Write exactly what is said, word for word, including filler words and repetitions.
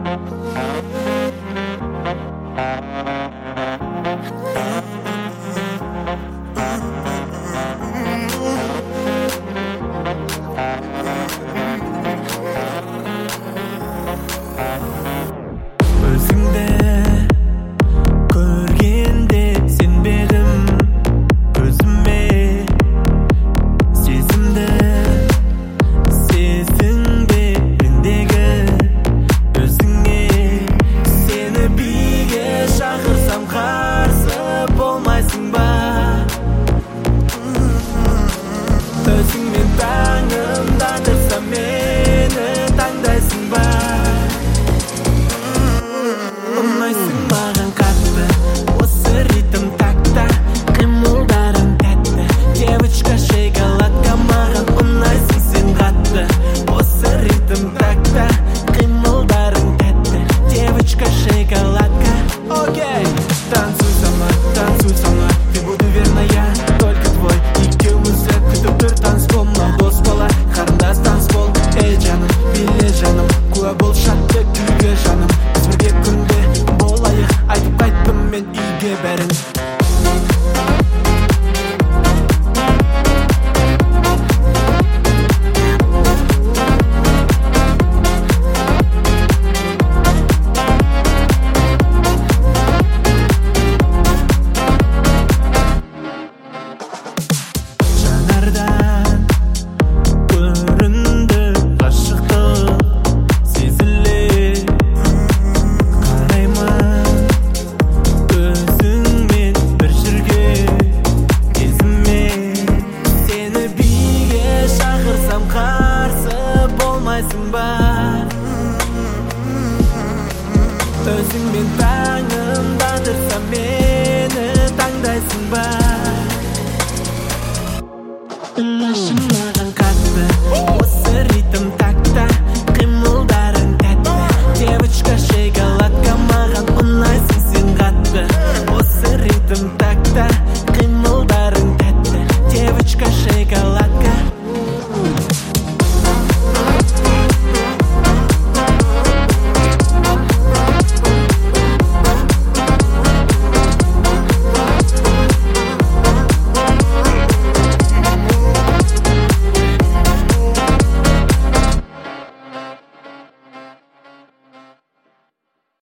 Өзіңмен таңымда тұрсам мені таңдайсың ба? Ұнайсың маған қатты, осы ритм такта, қимылдарың тәтті, девочка шоколадка. Маған ұнайсың сен қатты, осы ритм такта, қимылдарың тәтті, девочка шоколадка. Окей, танцуй со мной, танцуй со мной, ты буду верная, только твой. Екеумізді күтіп тұр танцпол, мынау дос бала, қарындас танцпол. Эй жаным, биле жаным, куә бол шатты күйге жаным. Біз бірге күнде болайық, айтып қайттым мен үйге бәрін. Өзіңмен таңымда тұрсам мені таңдайсың ба? Ұнайсың маған қатты, осы ритм